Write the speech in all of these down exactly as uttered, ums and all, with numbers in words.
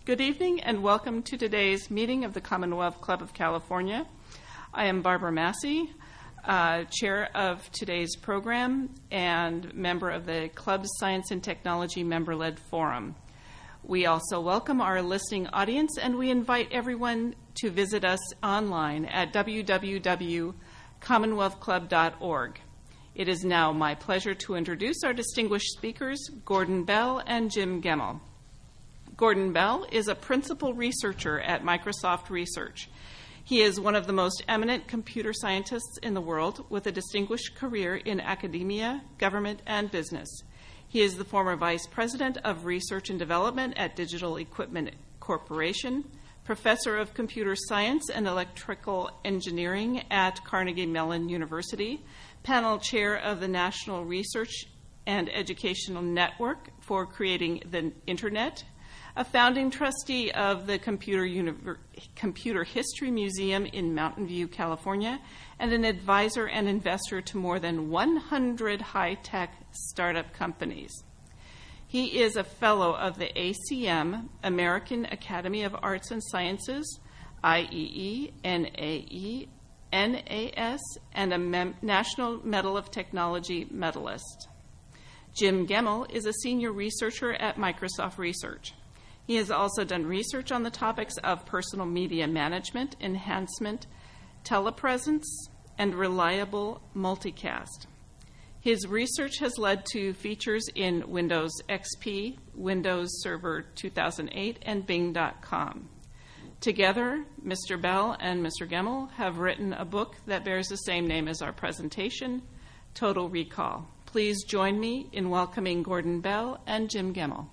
Good evening and welcome to today's meeting of the Commonwealth Club of California. I am Barbara Massey, uh, chair of today's program and member of the Club's Science and Technology member-led forum. We also welcome our listening audience, and we invite everyone to visit us online at w w w dot commonwealth club dot org. It is now my pleasure to introduce our distinguished speakers, Gordon Bell and Jim Gemmell. Gordon Bell is a principal researcher at Microsoft Research. He is one of the most eminent computer scientists in the world with a distinguished career in academia, government, and business. He is the former vice president of research and development at Digital Equipment Corporation, professor of computer science and electrical engineering at Carnegie Mellon University, panel chair of the National Research and Educational Network for Creating the Internet, a founding trustee of the Computer, Univer- Computer History Museum in Mountain View, California, and an advisor and investor to more than one hundred high-tech startup companies. He is a fellow of the A C M, American Academy of Arts and Sciences, I E E, N A E, N A S, and a Mem- National Medal of Technology medalist. Jim Gemmell is a senior researcher at Microsoft Research. He has also done research on the topics of personal media management, enhancement, telepresence, and reliable multicast. His research has led to features in Windows X P, Windows Server two thousand eight, and Bing dot com. Together, Mister Bell and Mister Gemmell have written a book that bears the same name as our presentation, Total Recall. Please join me in welcoming Gordon Bell and Jim Gemmell.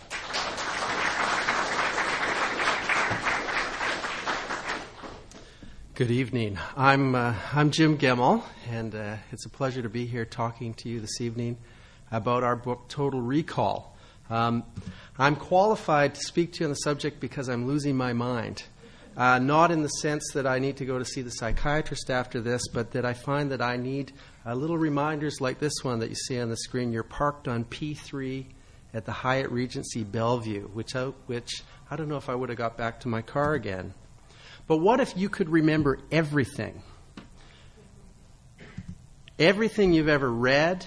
Good evening. I'm uh, I'm Jim Gemmell, and uh, it's a pleasure to be here talking to you this evening about our book, Total Recall. Um, I'm qualified to speak to you on the subject because I'm losing my mind. Uh, not in the sense that I need to go to see the psychiatrist after this, but that I find that I need uh, little reminders like this one that you see on the screen. You're parked on P three at the Hyatt Regency Bellevue, which I, which I don't know if I would have got back to my car again. But what if you could remember everything? Everything you've ever read,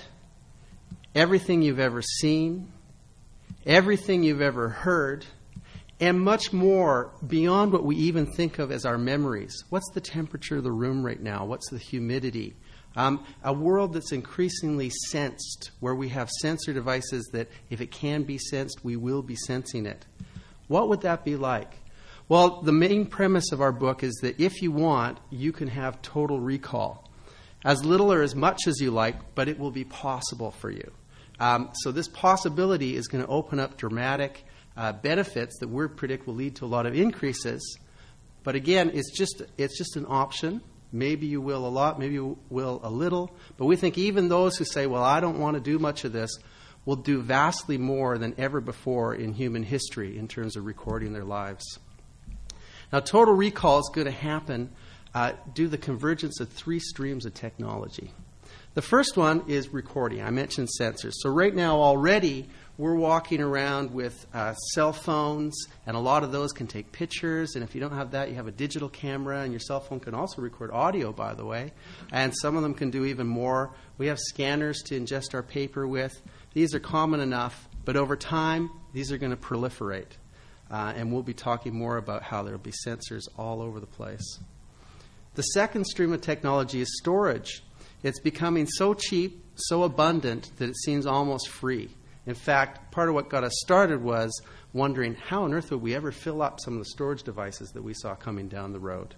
everything you've ever seen, everything you've ever heard, and much more beyond what we even think of as our memories. What's the temperature of the room right now? What's the humidity? Um, a world that's increasingly sensed, where we have sensor devices that if it can be sensed, we will be sensing it. What would that be like? Well, the main premise of our book is that if you want, you can have total recall. As little or as much as you like, but it will be possible for you. Um, so this possibility is going to open up dramatic uh, benefits that we predict will lead to a lot of increases. But again, it's just it's just an option. Maybe you will a lot, maybe you will a little. But we think even those who say, well, I don't want to do much of this, will do vastly more than ever before in human history in terms of recording their lives. Now, total recall is going to happen uh, due to the convergence of three streams of technology. The first one is recording. I mentioned sensors. So right now already we're walking around with uh, cell phones, and a lot of those can take pictures. And if you don't have that, you have a digital camera, and your cell phone can also record audio, by the way. And some of them can do even more. We have scanners to ingest our paper with. These are common enough, but over time, these are going to proliferate. Uh, and we'll be talking more about how there will be sensors all over the place. The second stream of technology is storage. It's becoming so cheap, so abundant, that it seems almost free. In fact, part of what got us started was wondering how on earth would we ever fill up some of the storage devices that we saw coming down the road.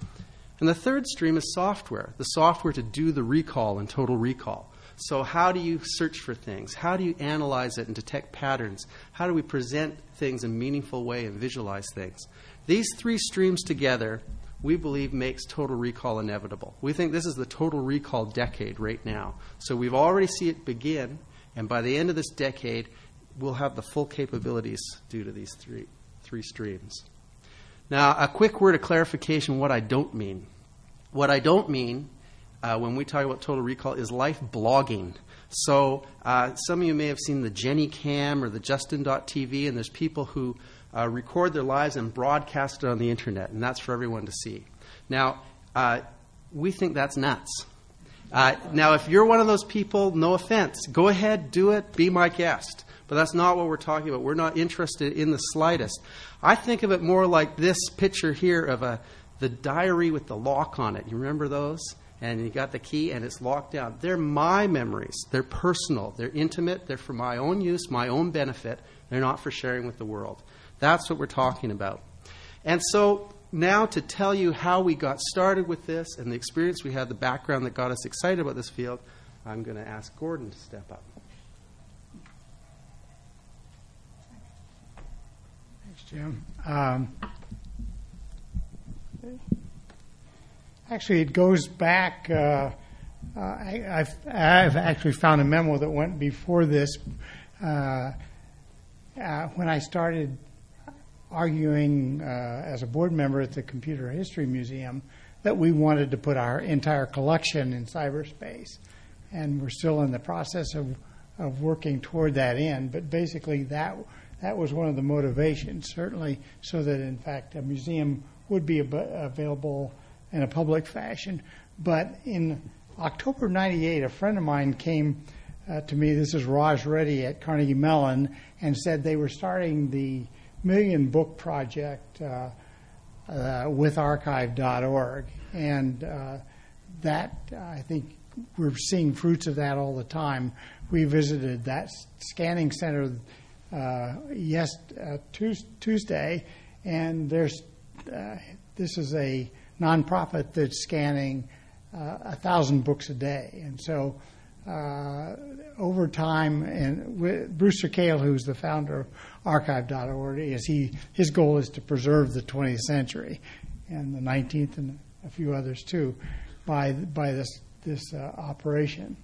And the third stream is software, the software to do the recall and total recall. So how do you search for things? How do you analyze it and detect patterns? How do we present things in a meaningful way and visualize things? These three streams together, we believe, makes total recall inevitable. We think this is the total recall decade right now. So we've already seen it begin, and by the end of this decade, we'll have the full capabilities due to these three, three streams. Now, a quick word of clarification what I don't mean. What I don't mean Uh, when we talk about total recall is life blogging. So uh, some of you may have seen the Jenny Cam or the Justin dot T V, and there's people who uh, record their lives and broadcast it on the internet, and that's for everyone to see. Now, uh, we think that's nuts. Uh, now, if you're one of those people, no offense, go ahead, do it, be my guest. But that's not what we're talking about. We're not interested in the slightest. I think of it more like this picture here of a the diary with the lock on it. You remember those? And you got the key, and it's locked down. They're my memories. They're personal. They're intimate. They're for my own use, my own benefit. They're not for sharing with the world. That's what we're talking about. And so now to tell you how we got started with this and the experience we had, the background that got us excited about this field, I'm going to ask Gordon to step up. Thanks, Jim. Um, actually, it goes back. Uh, uh, I, I've, I've actually found a memo that went before this. Uh, uh, when I started arguing uh, as a board member at the Computer History Museum that we wanted to put our entire collection in cyberspace. And we're still in the process of, of working toward that end. But basically that that was one of the motivations, certainly so that, in fact, a museum would be ab- available in a public fashion. But in October of ninety-eight, a friend of mine came uh, to me, this is Raj Reddy at Carnegie Mellon, and said they were starting the Million Book Project uh, uh, with archive dot org. And uh, that, I think, we're seeing fruits of that all the time. We visited that scanning center uh, yes uh, Tuesday, and there's uh, this is a nonprofit that's scanning uh, a thousand books a day, and so uh, over time, and with Brewster Kahle, who's the founder of archive dot org, is he his goal is to preserve the twentieth century and the nineteenth and a few others too by by this this uh, operation.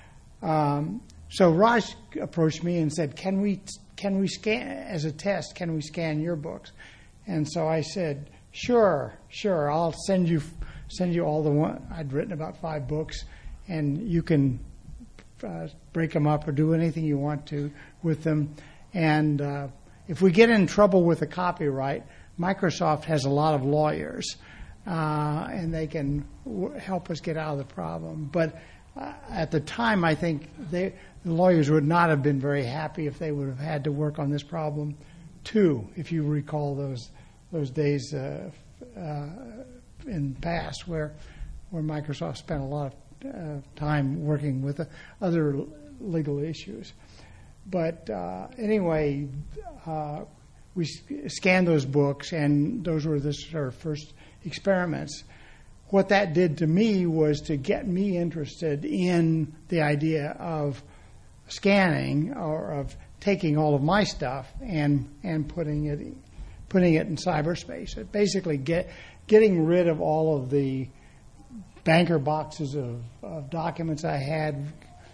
Um, so Raj approached me and said, "Can we can we scan as a test? Can we scan your books?" And so I said, "Sure, sure. I'll send you send you all the one I'd written about five books, and you can uh, break them up or do anything you want to with them. And uh, if we get in trouble with the copyright, Microsoft has a lot of lawyers, uh, and they can w- help us get out of the problem. But uh, at the time, I think they, the lawyers would not have been very happy if they would have had to work on this problem too, if you recall those those days uh, uh, in the past where where Microsoft spent a lot of uh, time working with uh, other legal issues. But uh, anyway, uh, we scanned those books, and those were the sort of first experiments. What that did to me was to get me interested in the idea of scanning, or of taking all of my stuff and and putting it putting it in cyberspace. It basically get getting rid of all of the banker boxes of, of documents I had,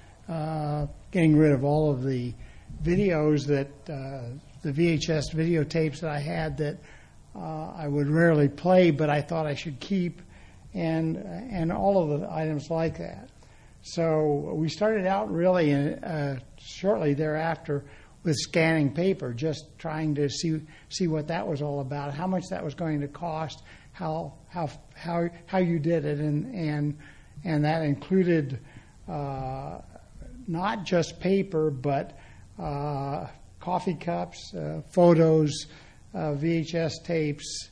uh, getting rid of all of the videos that uh, the V H S videotapes that I had that uh, I would rarely play, but I thought I should keep, and and all of the items like that. So we started out really in, uh, shortly thereafter with scanning paper, just trying to see see what that was all about, how much that was going to cost, how how how how you did it, and and and that included uh, not just paper, but uh, coffee cups, uh, photos, uh, V H S tapes,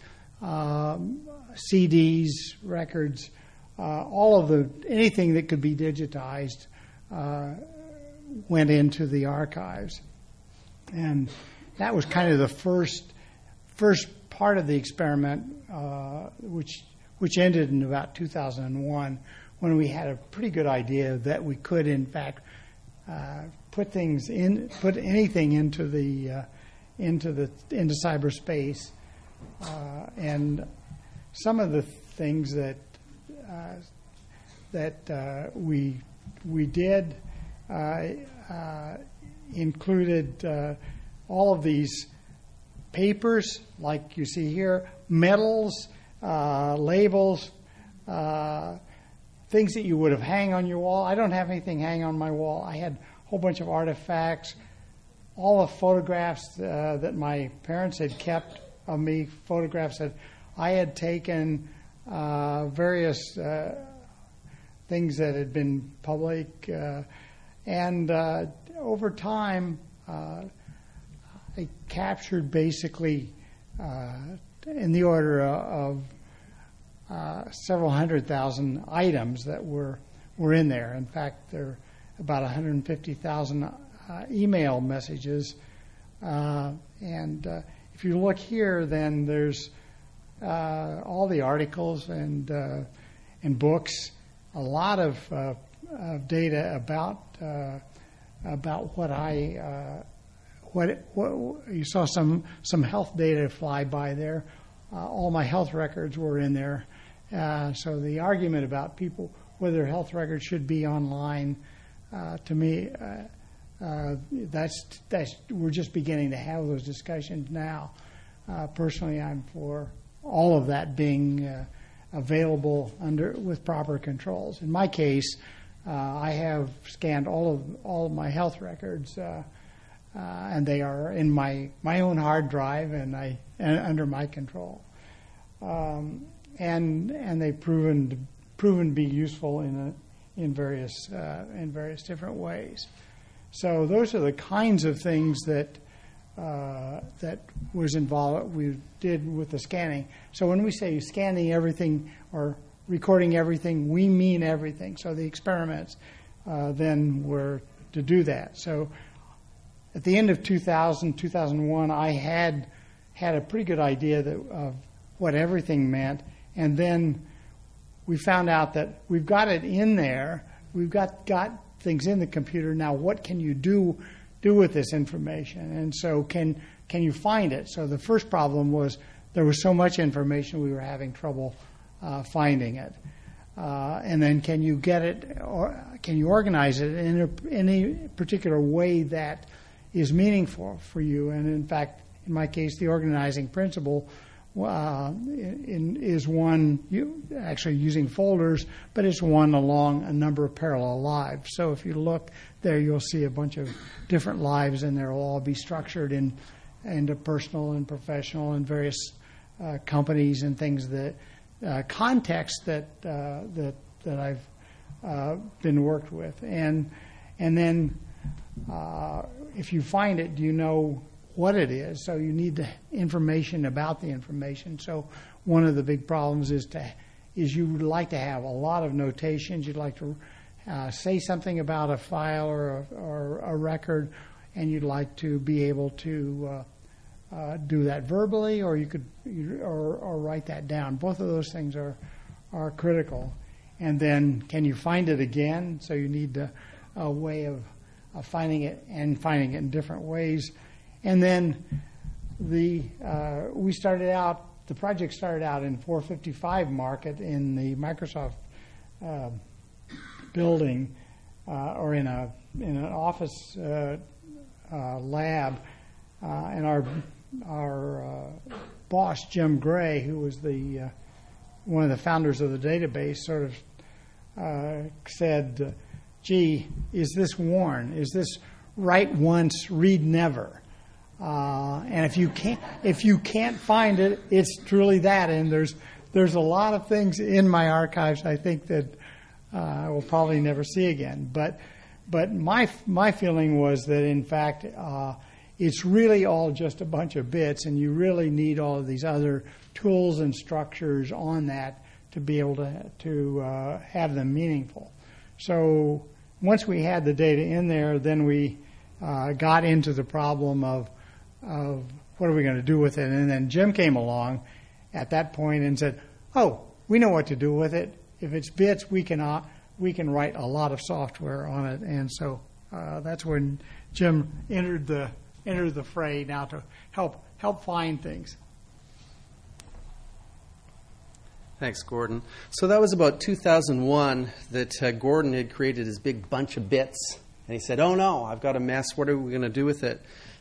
um, C Ds, records, uh, all of the anything that could be digitized uh, went into the archives. And that was kind of the first first part of the experiment, uh, which which ended in about two thousand one, when we had a pretty good idea that we could, in fact, uh, put things in, put anything into the uh, into the into cyberspace, uh, and some of the things that uh, that uh, we we did. Uh, uh, included uh, all of these papers, like you see here, medals, uh, labels, uh, things that you would have hang on your wall. I don't have anything hang on my wall. I had a whole bunch of artifacts, all the photographs uh, that my parents had kept of me, photographs that I had taken, uh, various uh, things that had been public. Uh, and uh, over time, uh, I captured basically uh, in the order of uh, several hundred thousand items that were, were in there. In fact, there are about one hundred fifty thousand uh, email messages. Uh, and uh, if you look here, then there's uh, all the articles and uh, and books, a lot of, uh, of data about uh, about what I uh, what, what you saw some some health data fly by there. Uh, all my health records were in there. Uh, so the argument about people whether health records should be online, uh, to me, uh, uh, that's that's we're just beginning to have those discussions now. Uh, personally, I'm for all of that being uh, available under with proper controls. In my case, uh, I have scanned all of all of my health records, uh, uh, and they are in my my own hard drive, and I and under my control. Um, and and they've proven to, proven to be useful in a, in various uh, in various different ways. So those are the kinds of things that uh, that was involved. We did with the scanning. So when we say scanning everything or recording everything, we mean everything. So the experiments uh, then were to do that. So at the end of two thousand, two thousand one, I had had a pretty good idea that, of what everything meant, and then we found out that we've got it in there. We've got, got things in the computer. Now, what can you do do with this information? And so can can you find it? So the first problem was there was so much information we were having trouble uh, finding it. Uh, and then can you get it, or can you organize it in a, in a particular way that is meaningful for you? And in fact, in my case, the organizing principle Uh, in, is one you, actually using folders, but it's one along a number of parallel lives. So if you look there, you'll see a bunch of different lives, and they'll all be structured in into personal and professional and various uh, companies and things that uh, context that uh, that that I've uh, been worked with, and and then uh, if you find it, do you know what it is? So you need the information about the information. So one of the big problems is to is you would like to have a lot of notations. You'd like to uh, say something about a file or a, or a record, and you'd like to be able to uh, uh, do that verbally, or you could or, or write that down. Both of those things are are critical. And then can you find it again? So you need a, a way of, of finding it and finding it in different ways. And then the uh, we started out, the project started out in four fifty-five Market in the Microsoft uh, building, uh, or in a in an office uh, uh, lab, uh, and our our uh, boss Jim Gray, who was the uh, one of the founders of the database, sort of uh, said, "Gee, is this worn? Is this write once, read never?" Uh, and if you can't if you can't find it, it's truly that. And there's there's a lot of things in my archives I think that uh, I will probably never see again. But but my my feeling was that in fact uh, it's really all just a bunch of bits, and you really need all of these other tools and structures on that to be able to to uh, have them meaningful. So once we had the data in there, then we uh, got into the problem of of what are we going to do with it. And then Jim came along at that point and said, oh, we know what to do with it. If it's bits, we can uh, we can write a lot of software on it. And so uh, that's when Jim entered the entered the fray now to help help find things. Thanks, Gordon. So that was about two thousand one that uh, Gordon had created his big bunch of bits. And he said, oh, no, I've got a mess. What are we going to do with it?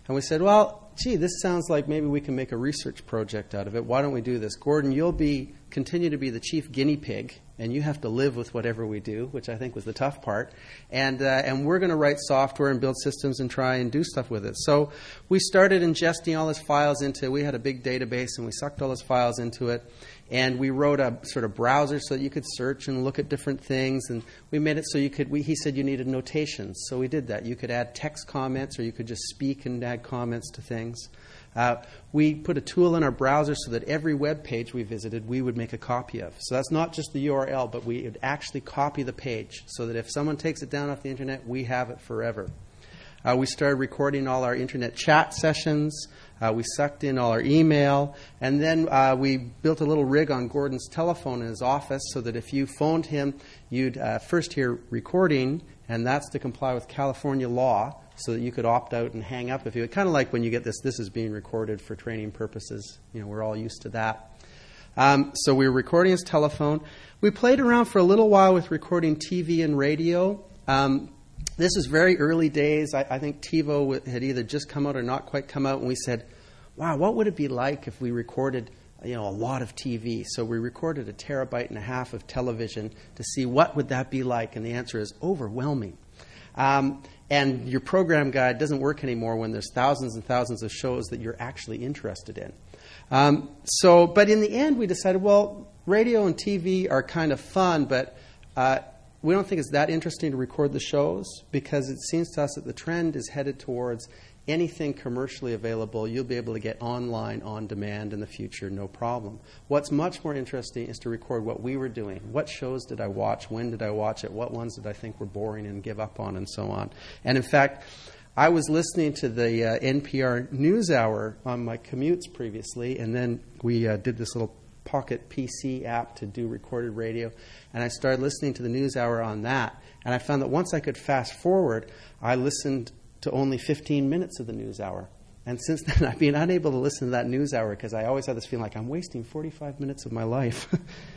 And we said, well, gee, this sounds like maybe we can make a research project out of it. Why don't we do this? Gordon, you'll be continue to be the chief guinea pig, and you have to live with whatever we do, which I think was the tough part. And uh, and we're going to write software and build systems and try and do stuff with it. So we started ingesting all his files into, we had a big database, and we sucked all his files into it. And we wrote a sort of browser so that you could search and look at different things. And we made it so you could, we, he said you needed notations. So we did that. You could add text comments, or you could just speak and add comments to things. Uh, we put a tool in our browser so that every web page we visited, we would make a copy of. So that's not just the U R L, but we would actually copy the page so that if someone takes it down off the internet, we have it forever. Uh, we started recording all our internet chat sessions. Uh, we sucked in all our email. And then uh, we built a little rig on Gordon's telephone in his office so that if you phoned him, you'd uh, first hear recording, and that's to comply with California law, so that you could opt out and hang up if you would. Kind of like when you get this, this is being recorded for training purposes. You know, we're all used to that. Um, so we were recording his telephone. We played around for a little while with recording T V and radio. Um, this is very early days. I, I think TiVo had either just come out or not quite come out, and we said, wow, what would it be like if we recorded you know, a lot of T V? So we recorded a terabyte and a half of television to see what would that be like, and the answer is overwhelming. Um, and your program guide doesn't work anymore when there's thousands and thousands of shows that you're actually interested in. Um, so, but in the end, we decided, well, radio and T V are kind of fun, but uh, we don't think it's that interesting to record the shows, because it seems to us that the trend is headed towards anything commercially available, you'll be able to get online on demand in the future, no problem. What's much more interesting is to record what we were doing. What shows did I watch? When did I watch it? What ones did I think were boring and give up on, and so on. And in fact, I was listening to the uh, N P R NewsHour on my commutes previously, and then we uh, did this little Pocket P C app to do recorded radio, and I started listening to the NewsHour on that. And I found that once I could fast forward, I listened to only fifteen minutes of the NewsHour. And since then, I've been unable to listen to that NewsHour because I always have this feeling like I'm wasting forty-five minutes of my life.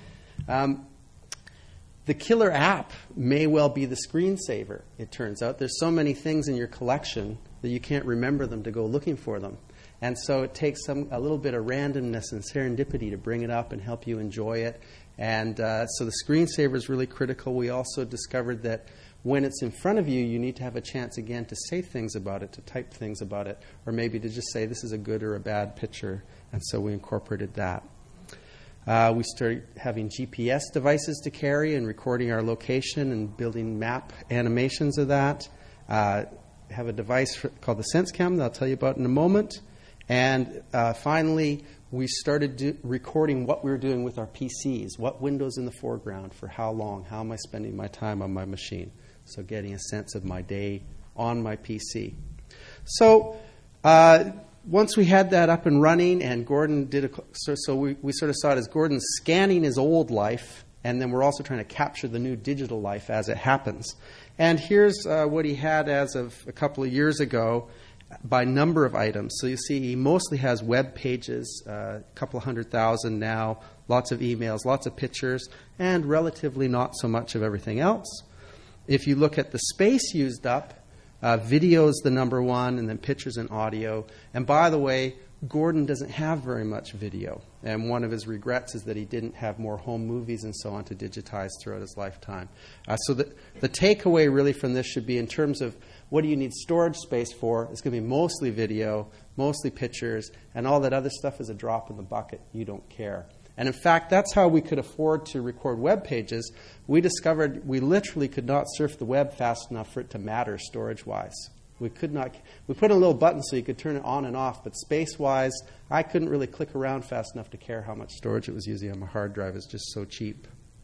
um, the killer app may well be the screensaver, it turns out. There's so many things in your collection that you can't remember them to go looking for them. And so it takes some a little bit of randomness and serendipity to bring it up and help you enjoy it. And uh, so the screensaver is really critical. We also discovered that when it's in front of you, you need to have a chance again to say things about it, to type things about it, or maybe to just say this is a good or a bad picture. And so we incorporated that. Uh, we started having G P S devices to carry and recording our location and building map animations of that. Uh, have a device for, called the SenseCam that I'll tell you about in a moment. And uh, finally, we started do, recording what we were doing with our P Cs, what windows in the foreground, for how long, how am I spending my time on my machine. So getting a sense of my day on my P C. So uh, once we had that up and running, and Gordon did a, so, so we, we sort of saw it as Gordon scanning his old life, and then we're also trying to capture the new digital life as it happens. And here's uh, what he had as of a couple of years ago by number of items. So you see he mostly has web pages, uh, a couple hundred thousand now, lots of emails, lots of pictures, and relatively not so much of everything else. If you look at the space used up, uh, video is the number one, and then pictures and audio. And by the way, Gordon doesn't have very much video. And one of his regrets is that he didn't have more home movies and so on to digitize throughout his lifetime. Uh, so the, the takeaway really from this should be in terms of what do you need storage space for? It's going to be mostly video, mostly pictures, and all that other stuff is a drop in the bucket. You don't care. And in fact, that's how we could afford to record web pages. We discovered we literally could not surf the web fast enough for it to matter storage-wise. We could not. We put in a little button so you could turn it on and off, but space-wise, I couldn't really click around fast enough to care how much storage it was using on my hard drive. It's just so cheap.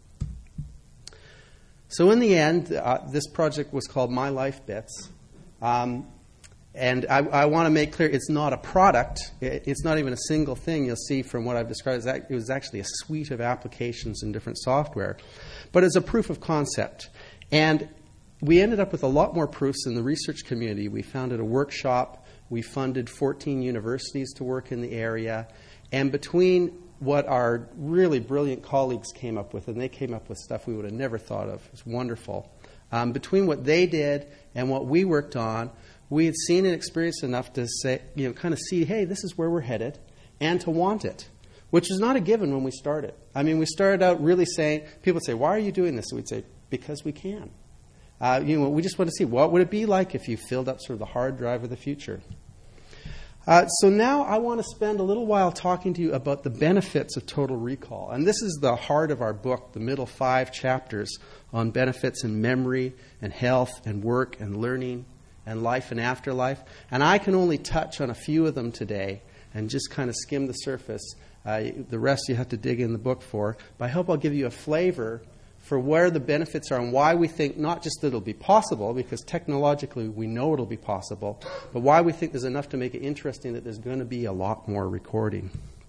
So in the end, uh, this project was called My Life Bits. Um, and I, I want to make clear it's not a product. It, it's not even a single thing. You'll see from what I've described, it was actually a suite of applications and different software. But it's a proof of concept. And we ended up with a lot more proofs in the research community. We founded a workshop. We funded fourteen universities to work in the area. And between what our really brilliant colleagues came up with, and they came up with stuff we would have never thought of. It's wonderful. Um, between what they did and what we worked on, we had seen and experienced enough to say, you know, kind of see, hey, this is where we're headed, and to want it, which was not a given when we started. I mean, we started out really saying, people would say, why are you doing this? And we'd say, because we can. Uh, you know, we just want to see, what would it be like if you filled up sort of the hard drive of the future? Uh, so now I want to spend a little while talking to you about the benefits of total recall. And this is the heart of our book, the middle five chapters on benefits in memory and health and work and learning and life and afterlife. And I can only touch on a few of them today and just kind of skim the surface. Uh, the rest you have to dig in the book for. But I hope I'll give you a flavor for where the benefits are and why we think not just that it'll be possible, because technologically we know it'll be possible, but why we think there's enough to make it interesting that there's going to be a lot more recording.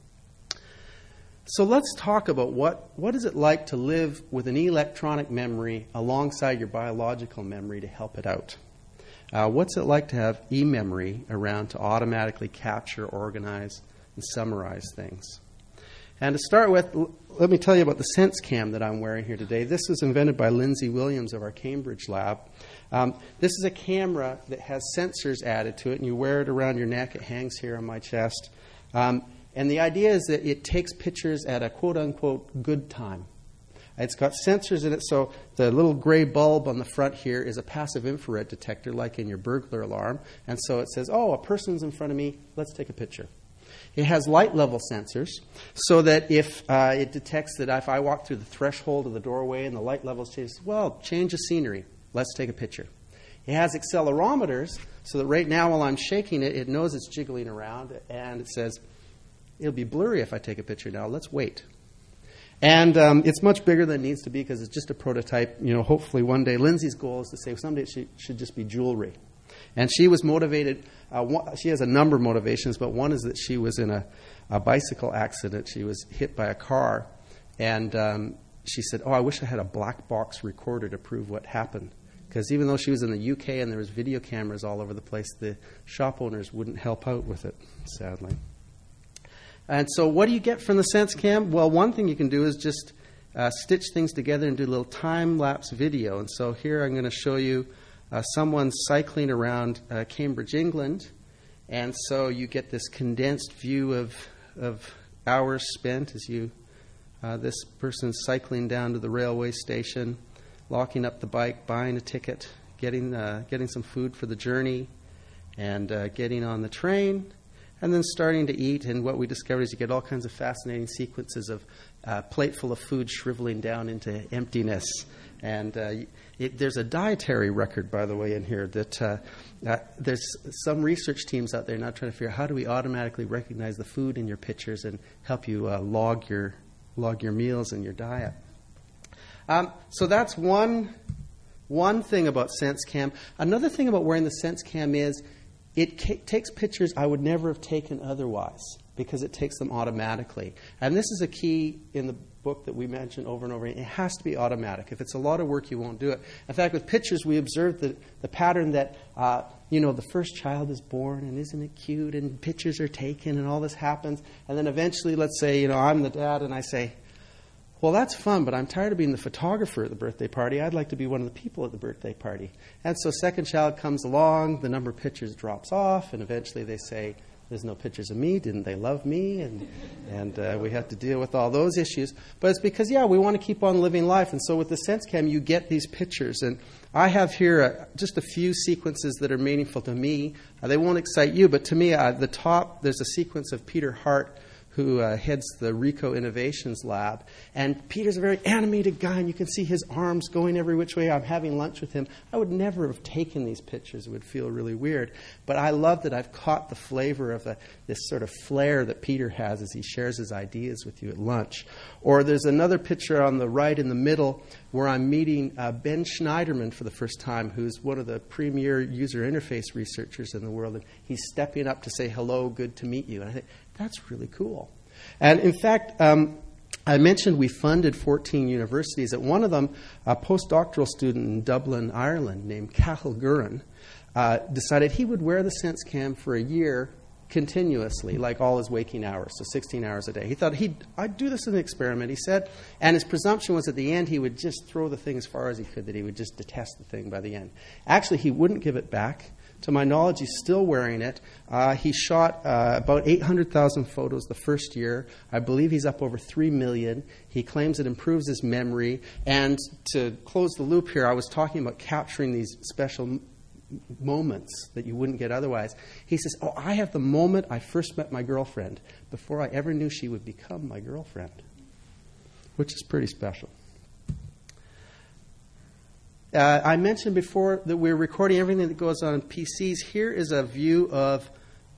So let's talk about what, what is it like to live with an electronic memory alongside your biological memory to help it out. Uh, what's it like to have e-memory around to automatically capture, organize, and summarize things? And to start with, l- let me tell you about the SenseCam that I'm wearing here today. This was invented by Lindsay Williams of our Cambridge lab. Um, this is a camera that has sensors added to it, and you wear it around your neck. It hangs here on my chest. Um, and the idea is that it takes pictures at a quote-unquote good time. It's got sensors in it, so the little gray bulb on the front here is a passive infrared detector, like in your burglar alarm. And so it says, oh, a person's in front of me, let's take a picture. It has light level sensors, so that if uh, it detects that if I walk through the threshold of the doorway and the light levels change, well, change the scenery, let's take a picture. It has accelerometers, so that right now while I'm shaking it, it knows it's jiggling around, and it says, it'll be blurry if I take a picture now, let's wait. And um, it's much bigger than it needs to be because it's just a prototype. You know, hopefully one day, Lindsay's goal is to say someday it should, should just be jewelry. And she was motivated, uh, one, she has a number of motivations, but one is that she was in a, a bicycle accident. She was hit by a car, and um, she said, oh, I wish I had a black box recorder to prove what happened. Because even though she was in the U K and there was video cameras all over the place, the shop owners wouldn't help out with it, sadly. And so what do you get from the SenseCam? Well, one thing you can do is just uh, stitch things together and do a little time-lapse video. And so here I'm going to show you uh, someone cycling around uh, Cambridge, England. And so you get this condensed view of, of hours spent as you, uh, this person's cycling down to the railway station, locking up the bike, buying a ticket, getting, uh, getting some food for the journey, and uh, getting on the train. And then starting to eat, and what we discovered is you get all kinds of fascinating sequences of a uh, plate full of food shriveling down into emptiness. And uh, it, there's a dietary record, by the way, in here that uh, uh, there's some research teams out there now trying to figure out how do we automatically recognize the food in your pictures and help you uh, log your log your meals and your diet. Um, so that's one one thing about SenseCam. Another thing about wearing the SenseCam is it ca- takes pictures I would never have taken otherwise because it takes them automatically. And this is a key in the book that we mentioned over and over again. It has to be automatic. If it's a lot of work, you won't do it. In fact, with pictures, we observed the, the pattern that, uh, you know, the first child is born, and isn't it cute, and pictures are taken, and all this happens. And then eventually, let's say, you know, I'm the dad, and I say, well, that's fun, but I'm tired of being the photographer at the birthday party. I'd like to be one of the people at the birthday party. And so second child comes along, the number of pictures drops off, and eventually they say, there's no pictures of me. Didn't they love me? And and uh, we have to deal with all those issues. But it's because, yeah, we want to keep on living life. And so with the SenseCam, you get these pictures. And I have here uh, just a few sequences that are meaningful to me. Uh, they won't excite you, but to me, at uh, the top, there's a sequence of Peter Hart, who uh, heads the RICO Innovations Lab. And Peter's a very animated guy, and you can see his arms going every which way. I'm having lunch with him. I would never have taken these pictures. It would feel really weird. But I love that I've caught the flavor of a, this sort of flair that Peter has as he shares his ideas with you at lunch. Or there's another picture on the right in the middle where I'm meeting uh, Ben Schneiderman for the first time, who's one of the premier user interface researchers in the world. And he's stepping up to say, hello, good to meet you. And I think, that's really cool. And in fact, um, I mentioned we funded fourteen universities. At one of them, a postdoctoral student in Dublin, Ireland, named Cathal Gurin, uh, decided he would wear the SenseCam for a year continuously, like all his waking hours, so sixteen hours a day. He thought, he'd, I'd do this as an experiment, he said. And his presumption was at the end he would just throw the thing as far as he could, that he would just detest the thing by the end. Actually, he wouldn't give it back To my knowledge, he's still wearing it. Uh, he shot uh, about eight hundred thousand photos the first year. I believe he's up over three million. He claims it improves his memory. And to close the loop here, I was talking about capturing these special m- moments that you wouldn't get otherwise. He says, oh, I have the moment I first met my girlfriend before I ever knew she would become my girlfriend, which is pretty special. Uh, I mentioned before that we're recording everything that goes on in P Cs. Here is a view of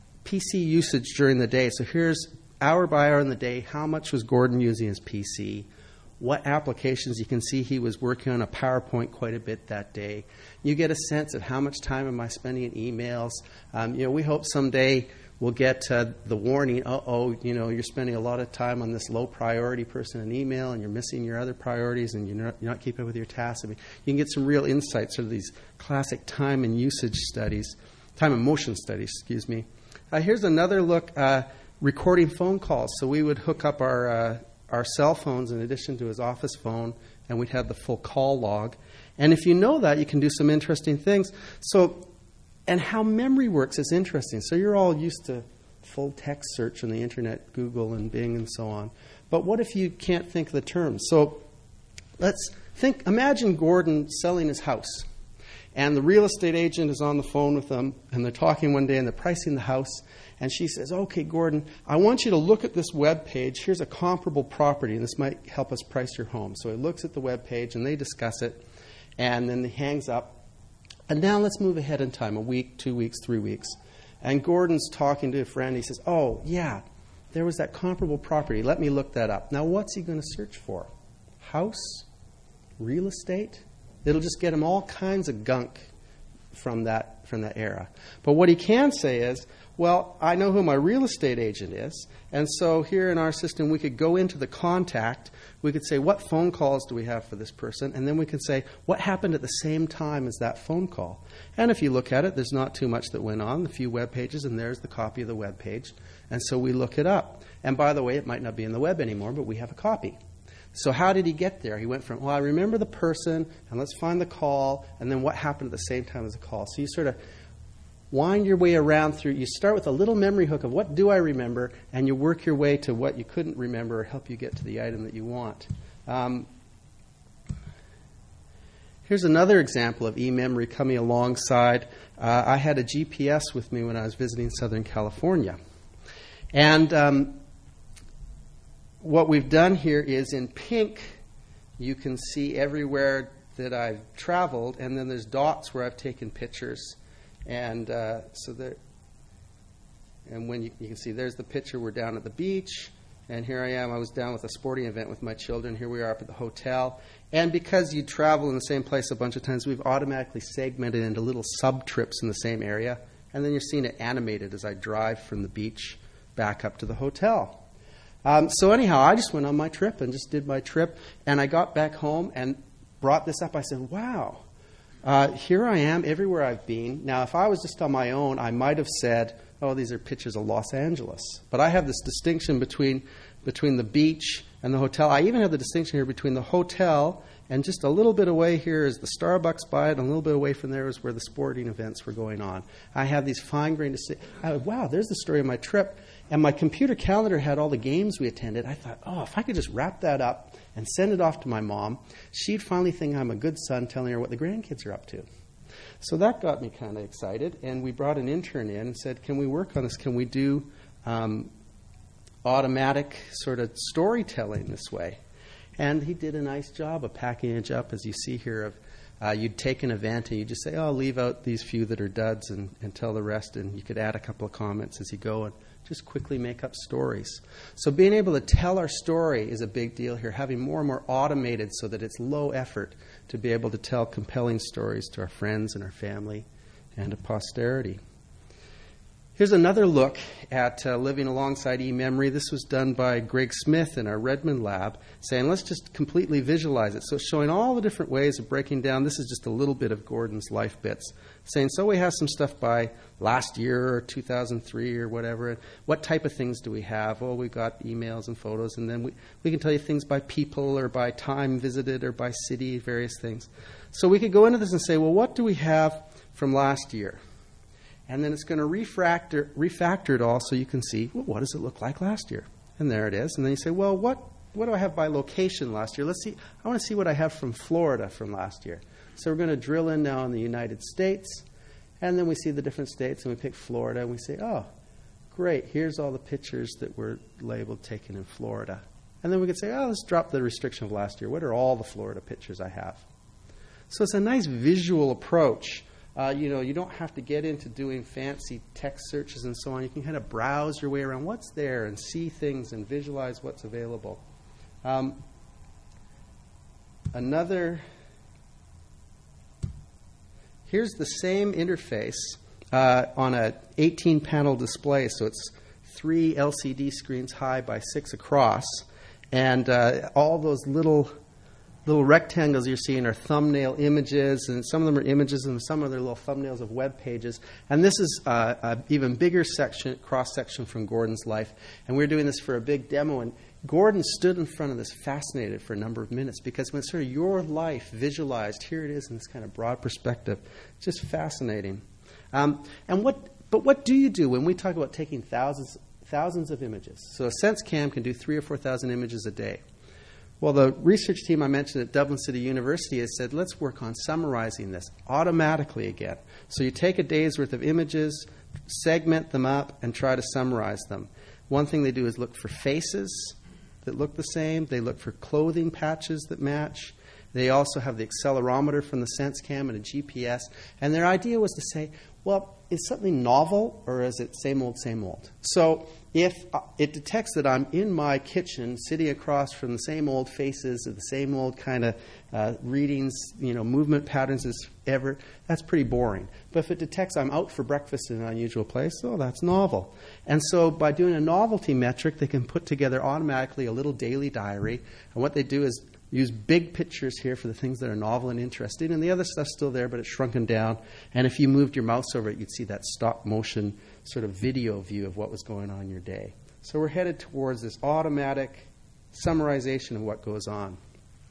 P C usage during the day. So here's hour by hour in the day, how much was Gordon using his P C, what applications. You can see he was working on a PowerPoint quite a bit that day. You get a sense of how much time am I spending in emails. Um, you know, we hope someday we'll get uh, the warning, uh-oh, you know, you're spending a lot of time on this low priority person in email and you're missing your other priorities and you're not, you're not keeping up with your tasks. I mean, you can get some real insights out of these classic time and usage studies, time and motion studies, excuse me. Uh, here's another look, uh, recording phone calls. So we would hook up our, uh, our cell phones in addition to his office phone, and we'd have the full call log. And if you know that, you can do some interesting things. So, and how memory works is interesting. So you're all used to full text search on the internet, Google and Bing and so on. But what if you can't think of the terms? So let's think, imagine Gordon selling his house. And the real estate agent is on the phone with them, and they're talking one day, and they're pricing the house. And she says, okay, Gordon, I want you to look at this web page. Here's a comparable property, and this might help us price your home. So he looks at the web page, and they discuss it, and then he hangs up. And now let's move ahead in time, a week, two weeks, three weeks. And Gordon's talking to a friend. He says, oh, yeah, there was that comparable property. Let me look that up. Now, what's he going to search for? House? Real estate? It'll just get him all kinds of gunk from that, from that era. But what he can say is, well, I know who my real estate agent is, and so here in our system we could go into the contact, we could say, what phone calls do we have for this person, and then we could say, what happened at the same time as that phone call? And if you look at it, there's not too much that went on, a few web pages, and there's the copy of the web page, and so we look it up. And by the way, it might not be in the web anymore, but we have a copy. So how did he get there? He went from, well, I remember the person, and let's find the call, and then what happened at the same time as the call. So you sort of wind your way around through. You start with a little memory hook of what do I remember, and you work your way to what you couldn't remember or help you get to the item that you want. Um, here's another example of e-memory coming alongside. Uh, I had a G P S with me when I was visiting Southern California. And um, what we've done here is in pink, you can see everywhere that I've traveled, and then there's dots where I've taken pictures. And uh, so there, and when you, you can see, there's the picture. We're down at the beach, and here I am. I was down with a sporting event with my children. Here we are up at the hotel. And because you travel in the same place a bunch of times, we've automatically segmented into little sub-trips in the same area. And then you're seeing it animated as I drive from the beach back up to the hotel. Um, so anyhow, I just went on my trip and just did my trip. And I got back home and brought this up. I said, wow. Uh, here I am everywhere I've been. Now, if I was just on my own, I might have said, oh, these are pictures of Los Angeles. But I have this distinction between between the beach and the hotel. I even have the distinction here between the hotel and just a little bit away here is the Starbucks by it, and a little bit away from there is where the sporting events were going on. I have these fine-grained distinctions. Wow, there's the story of my trip. And my computer calendar had all the games we attended. I thought, oh, if I could just wrap that up and send it off to my mom, she'd finally think I'm a good son telling her what the grandkids are up to. So that got me kind of excited, and we brought an intern in and said, can we work on this? Can we do um, automatic sort of storytelling this way? And he did a nice job of packaging it up, as you see here, of uh, you'd take an event and you'd just say, oh, leave out these few that are duds and, and tell the rest, and you could add a couple of comments as you go and just quickly make up stories. So being able to tell our story is a big deal here, having more and more automated so that it's low effort to be able to tell compelling stories to our friends and our family and to posterity. Here's another look at uh, living alongside eMemory. This was done by Greg Smith in our Redmond lab, saying let's just completely visualize it. So it's showing all the different ways of breaking down. This is just a little bit of Gordon's life bits. Saying, so we have some stuff by last year or two thousand three or whatever. What type of things do we have? Well, we've got emails and photos, and then we, we can tell you things by people or by time visited or by city, various things. So we could go into this and say, well, what do we have from last year? And then it's going to refactor, refactor it all so you can see, well, what does it look like last year? And there it is. And then you say, well, what, what do I have by location last year? Let's see. I want to see what I have from Florida from last year. So we're going to drill in now in the United States. And then we see the different states, and we pick Florida, and we say, oh, great, here's all the pictures that were labeled taken in Florida. And then we could say, oh, let's drop the restriction of last year. What are all the Florida pictures I have? So it's a nice visual approach. Uh, you know, you don't have to get into doing fancy text searches and so on. You can kind of browse your way around what's there and see things and visualize what's available. Um, another, here's the same interface uh, on an eighteen panel display. So it's three L C D screens high by six across. And uh, all those little little rectangles you're seeing are thumbnail images, and some of them are images, and some of them are little thumbnails of web pages. And this is uh, an even bigger section, cross-section from Gordon's life. And we were doing this for a big demo, and Gordon stood in front of this fascinated for a number of minutes, because when it's sort of your life visualized, here it is in this kind of broad perspective. It's just fascinating. Um, and what, but what do you do when we talk about taking thousands thousands of images? So a SenseCam can do three or four thousand images a day. Well, the research team I mentioned at Dublin City University has said, let's work on summarizing this automatically again. So you take a day's worth of images, segment them up, and try to summarize them. One thing they do is look for faces that look the same. They look for clothing patches that match. They also have the accelerometer from the SenseCam and a G P S. And their idea was to say, well, is something novel, or is it same old, same old? So if it detects that I'm in my kitchen sitting across from the same old faces or the same old kind of uh, readings, you know, movement patterns as ever, that's pretty boring. But if it detects I'm out for breakfast in an unusual place, oh, that's novel. And so by doing a novelty metric, they can put together automatically a little daily diary. And what they do is use big pictures here for the things that are novel and interesting, and the other stuff's still there, but it's shrunken down. And if you moved your mouse over it, you'd see that stop motion sort of video view of what was going on in your day. So we're headed towards this automatic summarization of what goes on.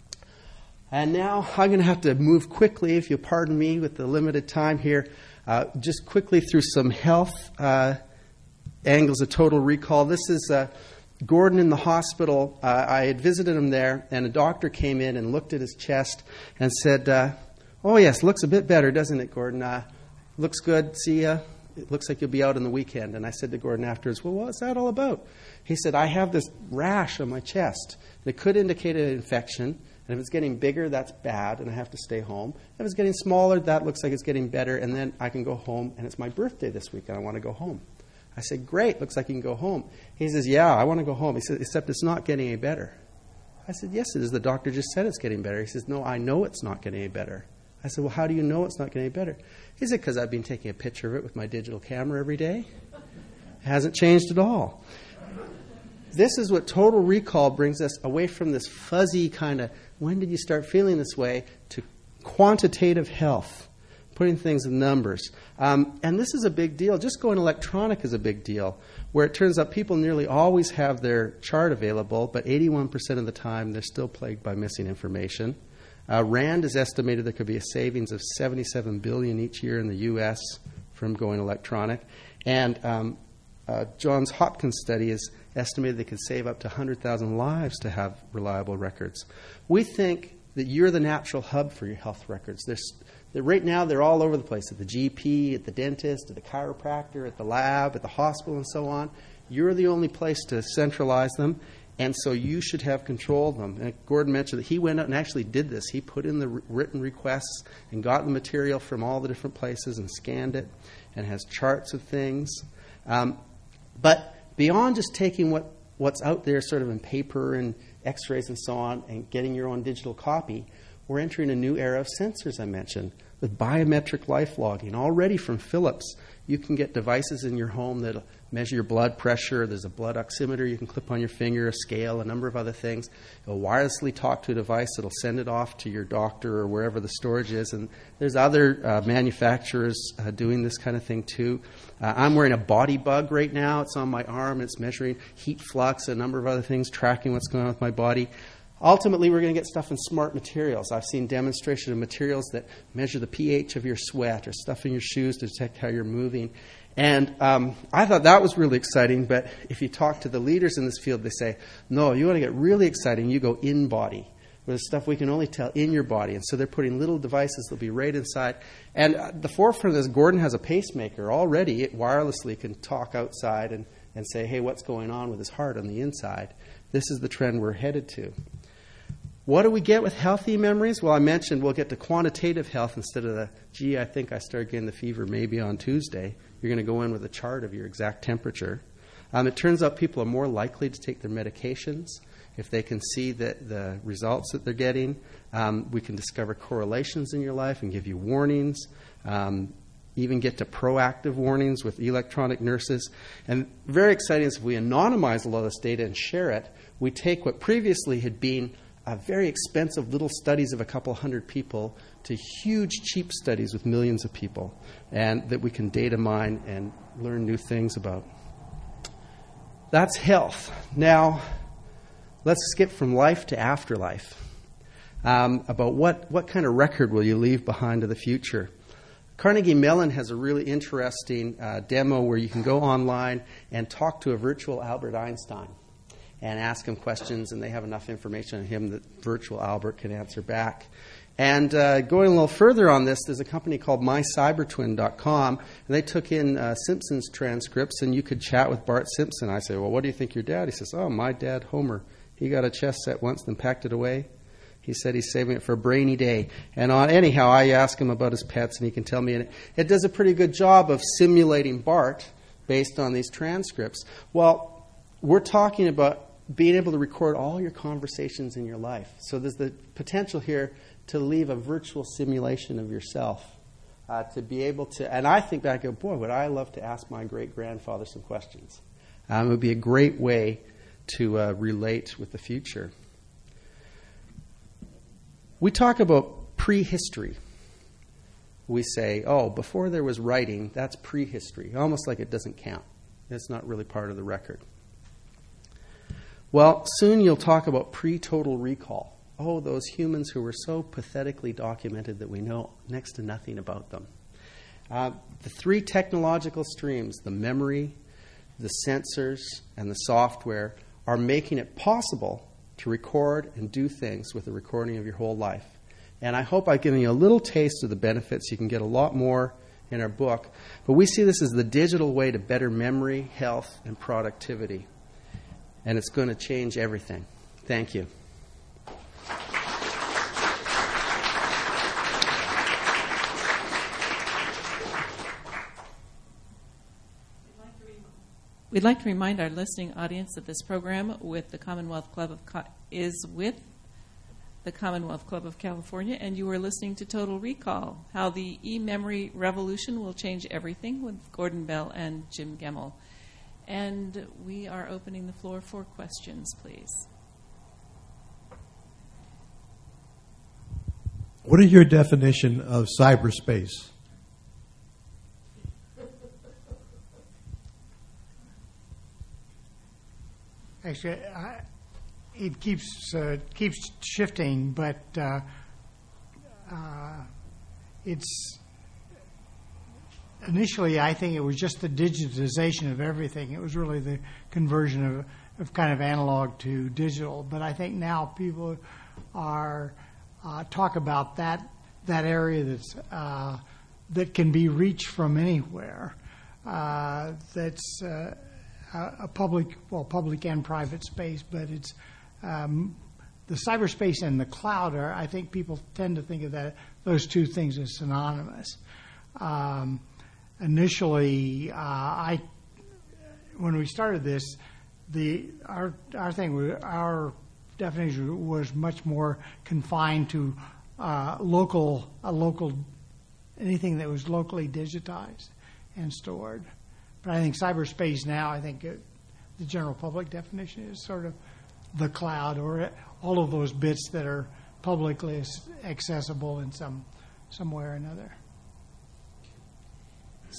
And now I'm going to have to move quickly, if you'll pardon me with the limited time here, uh, just quickly through some health uh, angles of total recall. This is uh, Gordon in the hospital. uh, I had visited him there, and a doctor came in and looked at his chest and said, uh, oh, yes, looks a bit better, doesn't it, Gordon? Uh, looks good. See ya. It looks like you'll be out on the weekend. And I said to Gordon afterwards, well, what's that all about? He said, I have this rash on my chest. And it could indicate an infection. And if it's getting bigger, that's bad, and I have to stay home. If it's getting smaller, that looks like it's getting better, and then I can go home, and it's my birthday this week, and I want to go home. I said, great, looks like you can go home. He says, yeah, I want to go home. He said, except it's not getting any better. I said, yes, it is. The doctor just said it's getting better. He says, no, I know it's not getting any better. I said, well, how do you know it's not getting any better? He said, because I've been taking a picture of it with my digital camera every day. It hasn't changed at all. This is what total recall brings us away from this fuzzy kind of, when did you start feeling this way, to quantitative health, putting things in numbers. Um, and this is a big deal. Just going electronic is a big deal, where it turns out people nearly always have their chart available, but eighty-one percent of the time they're still plagued by missing information. Uh, RAND has estimated there could be a savings of seventy-seven billion dollars each year in the U S from going electronic. And um, uh, Johns Hopkins study has estimated they could save up to one hundred thousand lives to have reliable records. We think that you're the natural hub for your health records. There's, right now, they're all over the place, at the G P, at the dentist, at the chiropractor, at the lab, at the hospital, and so on. You're the only place to centralize them, and so you should have control of them. And Gordon mentioned that he went out and actually did this. He put in the written requests and got the material from all the different places and scanned it, and has charts of things. Um, but beyond just taking what, what's out there sort of in paper and x-rays and so on and getting your own digital copy, we're entering a new era of sensors, I mentioned, with biometric life logging. Already from Philips, you can get devices in your home that measure your blood pressure. There's a blood oximeter you can clip on your finger, a scale, a number of other things. It'll wirelessly talk to a device. It'll send it off to your doctor or wherever the storage is. And there's other uh, manufacturers uh, doing this kind of thing too. Uh, I'm wearing a Body Bug right now. It's on my arm. It's measuring heat flux, a number of other things, tracking what's going on with my body. Ultimately, we're going to get stuff in smart materials. I've seen demonstration of materials that measure the pH of your sweat or stuff in your shoes to detect how you're moving. And um, I thought that was really exciting, but if you talk to the leaders in this field, they say, no, you want to get really exciting, you go in-body. With stuff we can only tell in your body. And so they're putting little devices that'll be right inside. And at the forefront of this, Gordon has a pacemaker. Already, it wirelessly can talk outside and, and say, hey, what's going on with his heart on the inside? This is the trend we're headed to. What do we get with healthy memories? Well, I mentioned we'll get to quantitative health instead of the, gee, I think I started getting the fever maybe on Tuesday. You're going to go in with a chart of your exact temperature. Um, it turns out people are more likely to take their medications if they can see the, the results that they're getting. Um, we can discover correlations in your life and give you warnings, um, even get to proactive warnings with electronic nurses. And very exciting is if we anonymize a lot of this data and share it, we take what previously had been uh, very expensive little studies of a couple hundred people to huge, cheap studies with millions of people, and that we can data mine and learn new things about. That's health. Now, let's skip from life to afterlife. Um, about what, what kind of record will you leave behind to the future? Carnegie Mellon has a really interesting uh, demo where you can go online and talk to a virtual Albert Einstein and ask him questions, and they have enough information on him that virtual Albert can answer back. And uh, going a little further on this, there's a company called my cyber twin dot com, and they took in uh, Simpsons transcripts, and you could chat with Bart Simpson. I say, well, what do you think your dad? He says, oh, my dad, Homer. He got a chess set once, then packed it away. He said he's saving it for a brainy day. And on, anyhow, I ask him about his pets, and he can tell me. And it, it does a pretty good job of simulating Bart based on these transcripts. Well, we're talking about being able to record all your conversations in your life. So there's the potential here to leave a virtual simulation of yourself, uh, to be able to, and I think back, I go, boy, would I love to ask my great-grandfather some questions. Um, it would be a great way to uh, relate with the future. We talk about prehistory. We say, oh, before there was writing, that's prehistory, almost like it doesn't count. It's not really part of the record. Well, soon you'll talk about pre-total recall. Oh, those humans who were so pathetically documented that we know next to nothing about them. Uh, the three technological streams, the memory, the sensors, and the software, are making it possible to record and do things with a recording of your whole life. And I hope I've given you a little taste of the benefits. You can get a lot more in our book. But we see this as the digital way to better memory, health, and productivity. And it's going to change everything. Thank you. We'd like to remind our listening audience that this program with the Commonwealth Club of Co- is with the Commonwealth Club of California, and you are listening to Total Recall, how the e-memory revolution will change everything, with Gordon Bell and Jim Gemmell. And we are opening the floor for questions, please. What is your definition of cyberspace? Actually, I, it keeps uh, keeps shifting, but uh, uh, it's initially, I think it was just the digitization of everything. It was really the conversion of, of kind of analog to digital. But I think now people are uh, talk about that that area that's uh, that can be reached from anywhere. Uh, that's uh, a public, well, public and private space, but it's um, the cyberspace and the cloud are, I think people tend to think of that, those two things as synonymous. Um, initially, uh, I, when we started this, the our our thing, was, our definition was much more confined to uh, local, a local, anything that was locally digitized and stored. But I think cyberspace now, I think it, the general public definition is sort of the cloud, or all of those bits that are publicly accessible in some some way or another.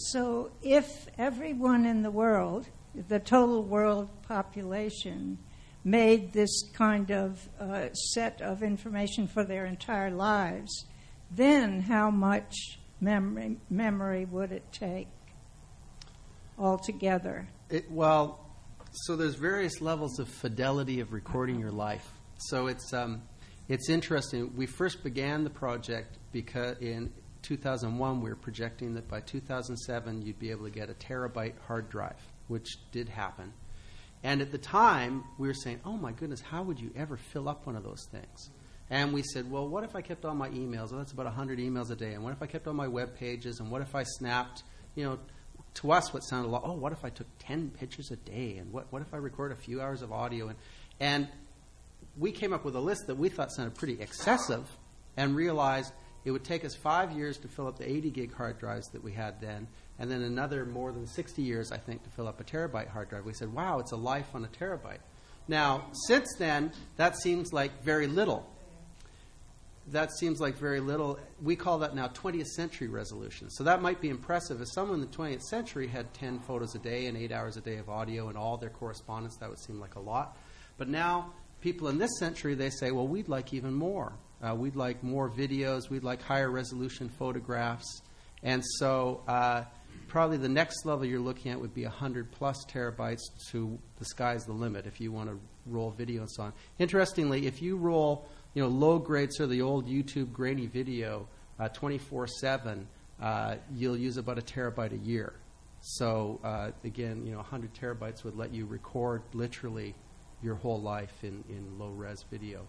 So if everyone in the world, the total world population, made this kind of uh, set of information for their entire lives, then how much memory, memory would it take altogether? It, well, so there's various levels of fidelity of recording your life. So it's um, it's interesting. We first began the project because in two thousand one we were projecting that by two thousand seven you'd be able to get a terabyte hard drive, which did happen. And at the time we were saying, oh my goodness, how would you ever fill up one of those things? And we said, well, what if I kept all my emails? Well, that's about one hundred emails a day. And what if I kept all my web pages? And what if I snapped, you know, to us what sounded like, oh, what if I took ten pictures a day? And what, what if I record a few hours of audio? And, and we came up with a list that we thought sounded pretty excessive and realized it would take us five years to fill up the eighty gig hard drives that we had then, and then another more than sixty years, I think, to fill up a terabyte hard drive. We said, wow, it's a life on a terabyte. Now, since then, that seems like very little. That seems like very little. We call that now twentieth century resolution. So that might be impressive. If someone in the twentieth century had ten photos a day and eight hours a day of audio and all their correspondence, that would seem like a lot. But now people in this century, they say, well, we'd like even more. Uh, we'd like more videos. We'd like higher resolution photographs. And so uh, probably the next level you're looking at would be one hundred plus terabytes to the sky's the limit if you want to roll video and so on. Interestingly, if you roll you know, low grade, so the old YouTube grainy video, uh, twenty-four seven, uh, you'll use about a terabyte a year. So uh, again, you know, one hundred terabytes would let you record literally your whole life in, in low res video.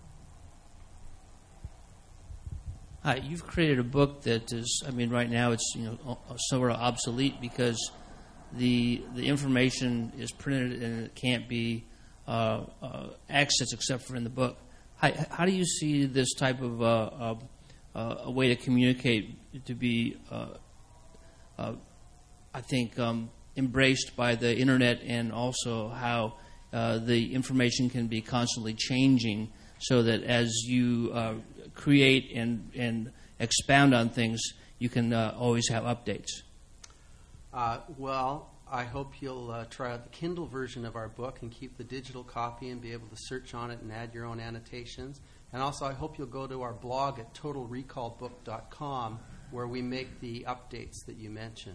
Hi, you've created a book that is, I mean, right now it's, you know, sort of obsolete because the the information is printed and it can't be uh, uh, accessed except for in the book. How, how do you see this type of uh, uh, uh, a way to communicate to be, uh, uh, I think, um, embraced by the internet, and also how uh, the information can be constantly changing, so that as you uh, create and, and expound on things, you can uh, always have updates? Uh, well, I hope you'll uh, try out the Kindle version of our book and keep the digital copy and be able to search on it and add your own annotations. And also, I hope you'll go to our blog at total recall book dot com, where we make the updates that you mentioned.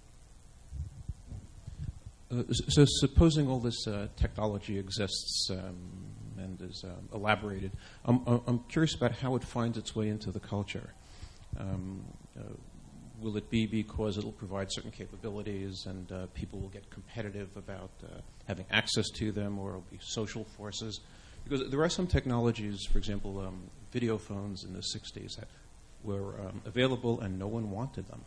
Uh, so supposing all this uh, technology exists um, and is uh, elaborated, I'm, I'm curious about how it finds its way into the culture. Um, uh, Will it be because it will provide certain capabilities and uh, people will get competitive about uh, having access to them, or it will be social forces? Because there are some technologies, for example, um, video phones in the sixties that were um, available and no one wanted them.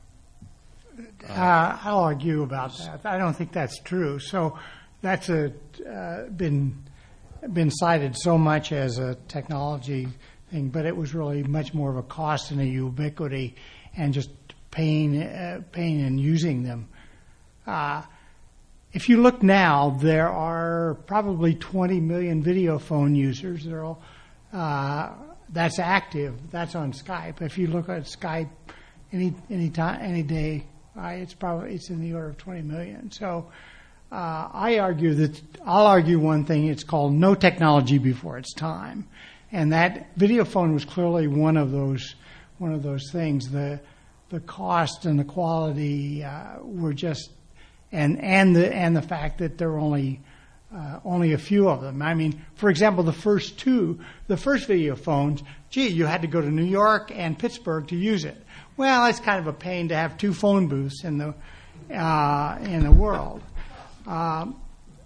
Uh, uh, I'll argue about that. I don't think that's true. So that's a, uh, been, been cited so much as a technology thing, but it was really much more of a cost and a ubiquity and just pain, uh, pain in using them. Uh, if you look now, there are probably twenty million video phone users. They're all, uh, that's active. That's on Skype. If you look at Skype any any time, any day, uh, it's probably it's in the order of twenty million. So uh, I argue that I'll argue one thing. It's called no technology before its time, and that video phone was clearly one of those one of those things. The The cost and the quality uh, were just, and and the and the fact that there were only uh, only a few of them. I mean, for example, the first two, the first video phones, gee, you had to go to New York and Pittsburgh to use it. Well, it's kind of a pain to have two phone booths in the uh, in the world. Um,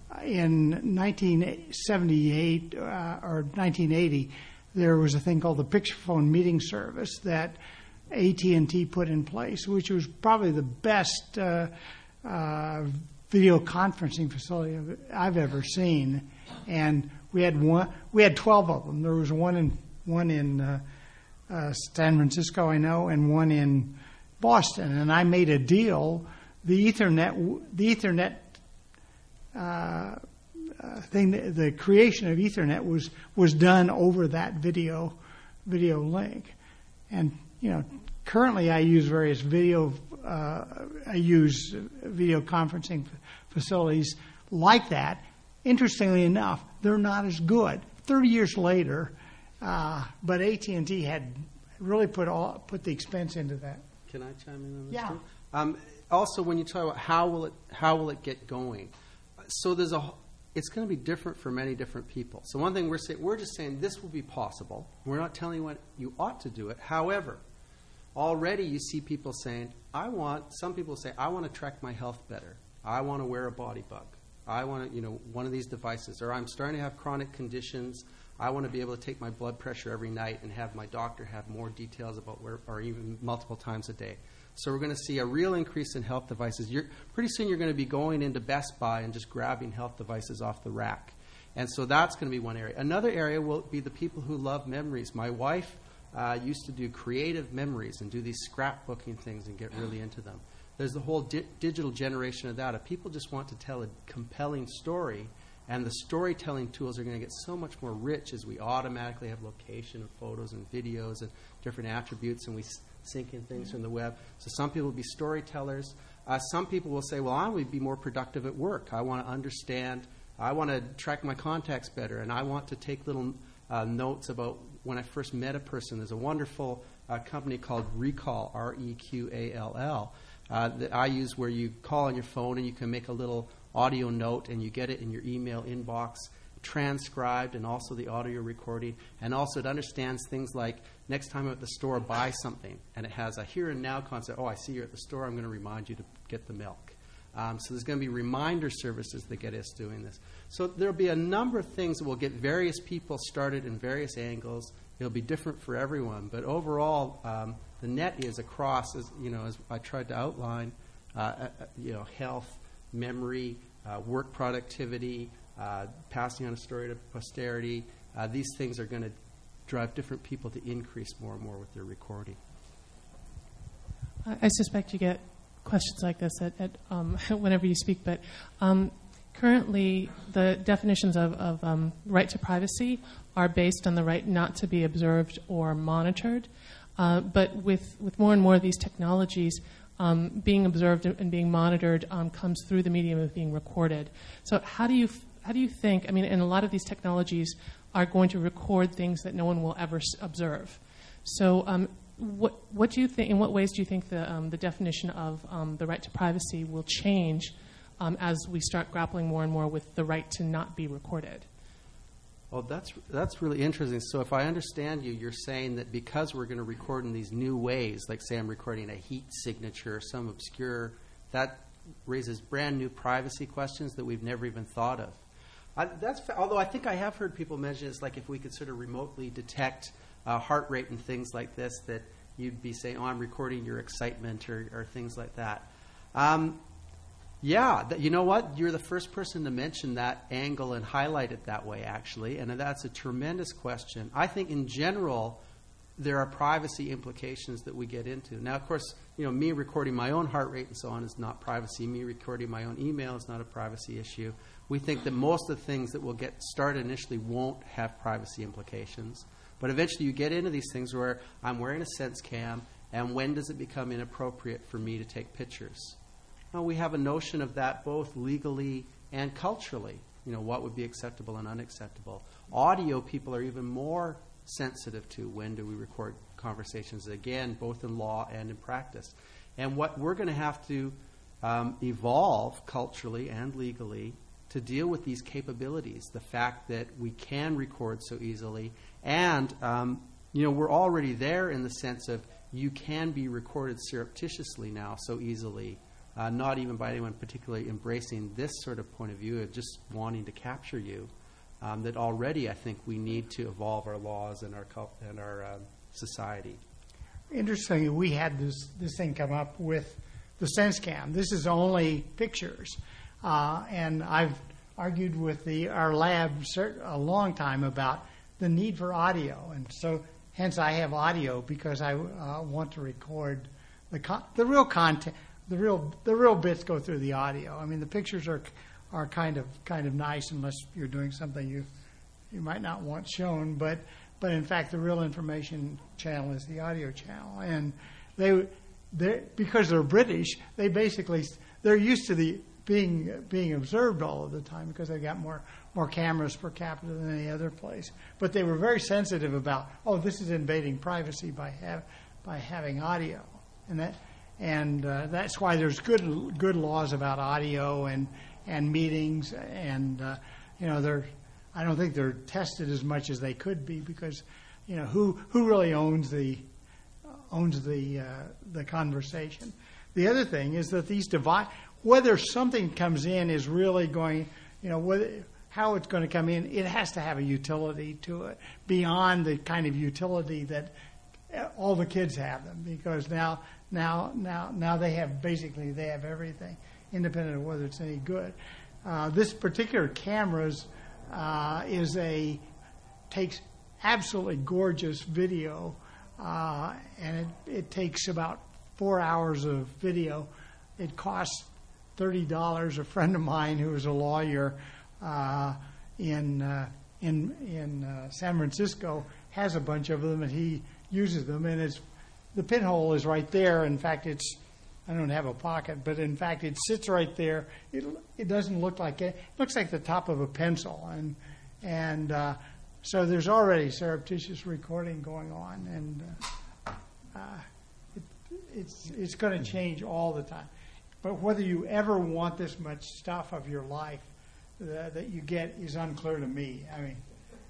in nineteen seventy-eight uh, or nineteen eighty, there was a thing called the Picture Phone Meeting Service that A T and T put in place, which was probably the best uh, uh, video conferencing facility I've ever seen. And we had one, we had twelve of them. There was one in one in uh, uh, San Francisco, I know, and one in Boston. And I made a deal. The Ethernet, the Ethernet uh, uh, thing, the, the creation of Ethernet was was done over that video video link, and you know, currently I use various video, uh, I use video conferencing f- facilities like that. Interestingly enough, they're not as good. Thirty years later, uh, but A T and T had really put all put the expense into that. Can I chime in on this Yeah. too? Um, also, when you talk about how will it how will it get going, so there's a it's going to be different for many different people. So one thing we're saying, we're just saying this will be possible. We're not telling you what you ought to do it. However, already you see people saying, I want, some people say, I want to track my health better. I want to wear a body bug. I want to, you know, one of these devices. Or I'm starting to have chronic conditions. I want to be able to take my blood pressure every night and have my doctor have more details about where, or even multiple times a day. So we're going to see a real increase in health devices. You're, pretty soon you're going to be going into Best Buy and just grabbing health devices off the rack. And so that's going to be one area. Another area will be the people who love memories. My wife uh, used to do creative memories and do these scrapbooking things and get really into them. There's the whole di- digital generation of that. If people just want to tell a compelling story, and the storytelling tools are going to get so much more rich as we automatically have location of photos and videos and different attributes, and we s- sync in things from the web. So some people will be storytellers. Uh, some people will say, well, I want to be more productive at work. I want to understand. I want to track my contacts better, and I want to take little uh, notes about when I first met a person. There's a wonderful uh, company called Recall, R E Q A L L, uh, that I use where you call on your phone and you can make a little audio note and you get it in your email inbox, transcribed, and also the audio recording. And also it understands things like next time I'm at the store, buy something. And it has a here and now concept. Oh, I see you're at the store. I'm going to remind you to get the milk. Um, so there's going to be reminder services that get us doing this. So there'll be a number of things that will get various people started in various angles. It'll be different for everyone. But overall, um, the net is across, as you know, as I tried to outline, uh, uh, you know, health, memory, uh, work productivity, uh, passing on a story to posterity. Uh, these things are going to drive different people to increase more and more with their recording. I suspect you get questions like this at, at um, whenever you speak, but um, currently the definitions of, of um, right to privacy are based on the right not to be observed or monitored. Uh, but with, with more and more of these technologies, um, being observed and being monitored um, comes through the medium of being recorded. So how do you how do you think? I mean, and a lot of these technologies are going to record things that no one will ever s- observe. So um, what what do you think? In what ways do you think the um, the definition of um, the right to privacy will change um, as we start grappling more and more with the right to not be recorded? Well, that's that's really interesting. So if I understand you, you're saying that because we're going to record in these new ways, like say I'm recording a heat signature or some obscure, that raises brand new privacy questions that we've never even thought of. I, that's although I think I have heard people mention it's like if we could sort of remotely detect uh, heart rate and things like this, that you'd be saying, "Oh, I'm recording your excitement" or, or things like that. Um, Yeah, th- you know what? You're the first person to mention that angle and highlight it that way, actually, and that's a tremendous question. I think in general, there are privacy implications that we get into. Now, of course, you know, me recording my own heart rate and so on is not privacy. Me recording my own email is not a privacy issue. We think that most of the things that will get started initially won't have privacy implications. But eventually you get into these things where I'm wearing a sense cam, and when does it become inappropriate for me to take pictures? Well, we have a notion of that both legally and culturally. You know, what would be acceptable and unacceptable. Audio people are even more sensitive to when do we record conversations, again, both in law and in practice. And what we're going to have to um, evolve culturally and legally to deal with these capabilities, the fact that we can record so easily, and, um, you know, we're already there in the sense of you can be recorded surreptitiously now so easily. Uh, not even by anyone particularly embracing this sort of point of view of just wanting to capture you, um, that already I think we need to evolve our laws and our cult- and our um, society. Interestingly, we had this, this thing come up with the SenseCam. This is only pictures. Uh, and I've argued with the our lab a long time about the need for audio. And so hence I have audio because I uh, want to record the con- the real content. The real the real bits go through the audio. I mean, the pictures are are kind of kind of nice unless you're doing something you you might not want shown. But but in fact, the real information channel is the audio channel, and they they because they're British, they basically they're used to the being being observed all of the time because they got more more cameras per capita than any other place. But they were very sensitive about, oh, this is invading privacy by have, by having audio, and that and uh, that's why there's good good laws about audio and and meetings, and uh, you know they're I don't think they're tested as much as they could be, because you know who who really owns the owns the uh, the conversation. The other thing is that these device, whether something comes in is really going, you know, whether, how it's going to come in, it has to have a utility to it beyond the kind of utility that all the kids have them, because now now now now they have basically they have everything, independent of whether it's any good. Uh, this particular cameras uh, is a takes absolutely gorgeous video, uh, and it, it takes about four hours of video. It costs thirty dollars. A friend of mine who is a lawyer uh, in uh, in in uh, San Francisco has a bunch of them, and he uses them. And it's the pinhole is right there. In fact, it's I don't have a pocket, but in fact, it sits right there. It it doesn't look like it. It looks like the top of a pencil, and and uh, so there's already surreptitious recording going on, and uh, uh, it, it's it's going to change all the time. But whether you ever want this much stuff of your life uh, that you get is unclear to me. I mean,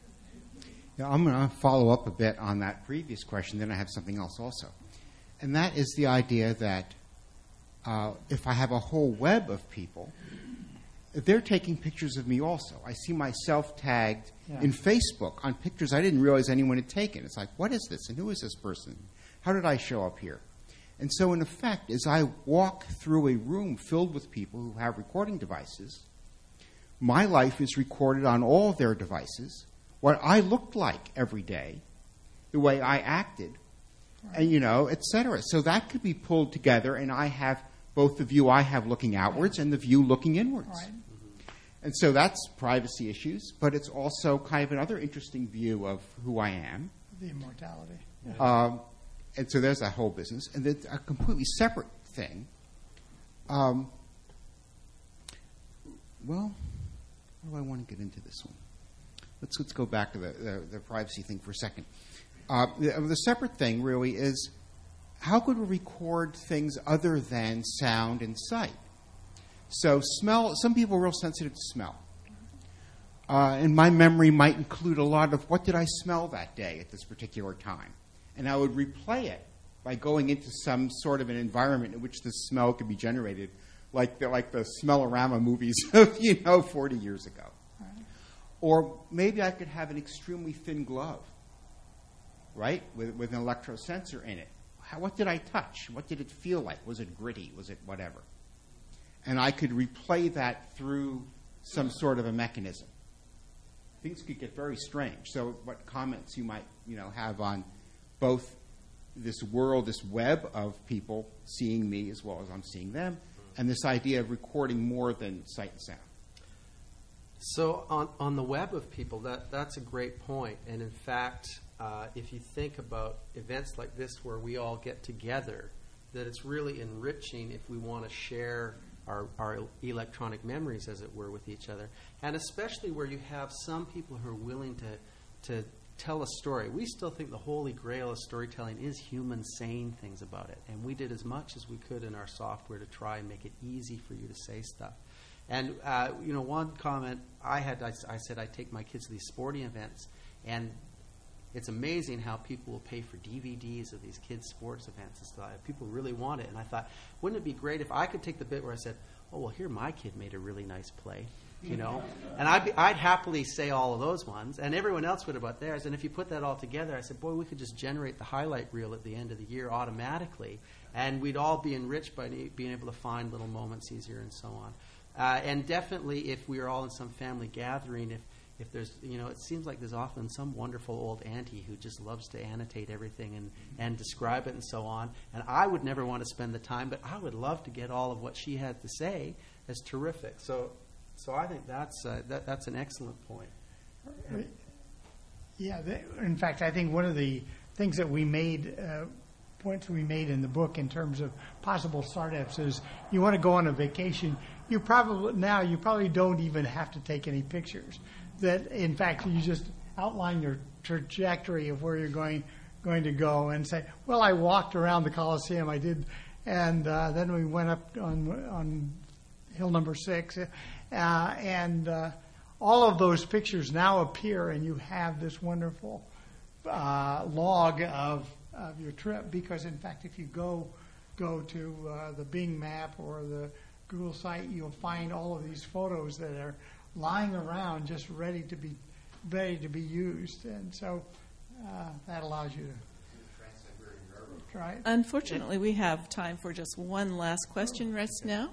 yeah, I'm going to follow up a bit on that previous question. Then I have something else also, and that is the idea that uh, if I have a whole web of people, they're taking pictures of me also. I see myself tagged yeah. in Facebook on pictures I didn't realize anyone had taken. It's like, what is this? And who is this person? How did I show up here? And so, in effect, as I walk through a room filled with people who have recording devices, my life is recorded on all of their devices, what I looked like every day, the way I acted, right. and, you know, et cetera. So that could be pulled together, and I have both the view I have looking outwards and the view looking inwards. Right. And so that's privacy issues, but it's also kind of another interesting view of who I am. The immortality. Yeah. Um, and so there's that whole business. And then a completely separate thing. Um, well, how do I want to get into this one? Let's let's go back to the, the, the privacy thing for a second. Uh, the, the separate thing really is, how could we record things other than sound and sight? So smell, some people are real sensitive to smell. Uh, and my memory might include a lot of what did I smell that day at this particular time. And I would replay it by going into some sort of an environment in which the smell could be generated, like the, like the Smellorama movies of, you know, forty years ago. Right. Or maybe I could have an extremely thin glove, right, with, with an electrosensor in it. How, what did I touch? What did it feel like? Was it gritty? Was it whatever? And I could replay that through some sort of a mechanism. Things could get very strange. So what comments you might, you know, have on both this world, this web of people seeing me as well as I'm seeing them, and this idea of recording more than sight and sound. So on, on the web of people, that, that's a great point. And in fact, uh, if you think about events like this where we all get together, that it's really enriching if we want to share our, our electronic memories, as it were, with each other. And especially where you have some people who are willing to to tell a story. We still think the holy grail of storytelling is humans saying things about it. And we did as much as we could in our software to try and make it easy for you to say stuff. And, uh, you know, one comment I had, I, I said I take my kids to these sporting events, and it's amazing how people will pay for D V Ds of these kids' sports events and stuff. People really want it. And I thought, wouldn't it be great if I could take the bit where I said, oh, well, here my kid made a really nice play, you know? And I'd, be, I'd happily say all of those ones, and everyone else would about theirs. And if you put that all together, I said, boy, we could just generate the highlight reel at the end of the year automatically, and we'd all be enriched by being able to find little moments easier and so on. Uh, and definitely if we are all in some family gathering, if If there's, you know, it seems like there's often some wonderful old auntie who just loves to annotate everything and, and describe it and so on. And I would never want to spend the time, but I would love to get all of what she had to say. It's terrific. So, so I think that's uh, that, that's an excellent point. Yeah. They, in fact, I think one of the things that we made, uh, points we made in the book in terms of possible startups is you want to go on a vacation, you probably now you probably don't even have to take any pictures. That in fact you just outline your trajectory of where you're going going to go and say, well, I walked around the Coliseum, I did, and uh, then we went up on on hill number six, uh, and uh, all of those pictures now appear, and you have this wonderful uh, log of of your trip. Because in fact, if you go go to uh, the Bing map or the Google site, you'll find all of these photos that are lying around, just ready to be ready to be used, and so uh, that allows you to try it. Unfortunately, we have time for just one last question right now.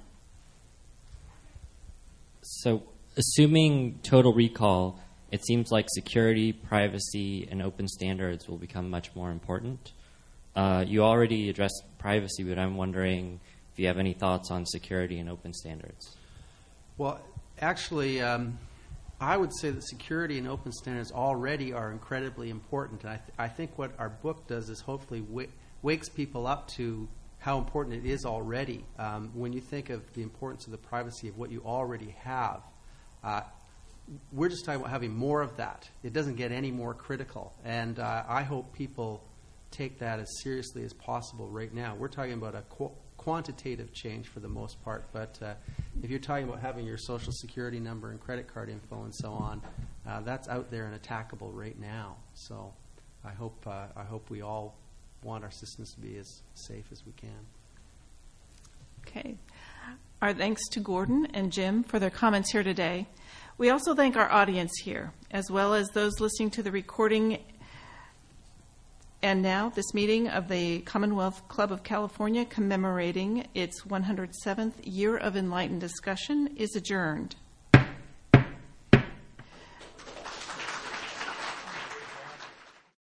So, assuming total recall, it seems like security, privacy, and open standards will become much more important. Uh, you already addressed privacy, but I'm wondering if you have any thoughts on security and open standards. Well, actually, um, I would say that security and open standards already are incredibly important. And I, th- I think what our book does is hopefully w- wakes people up to how important it is already. Um, when you think of the importance of the privacy of what you already have, uh, we're just talking about having more of that. It doesn't get any more critical. And uh, I hope people take that as seriously as possible right now. We're talking about a qu- quantitative change for the most part, but uh, if you're talking about having your social security number and credit card info and so on, uh, that's out there and attackable right now. So I hope uh, I hope we all want our systems to be as safe as we can. Okay. Our thanks to Gordon and Jim for their comments here today. We also thank our audience here, as well as those listening to the recording. And now, this meeting of the Commonwealth Club of California commemorating its one hundred seventh Year of Enlightened Discussion is adjourned.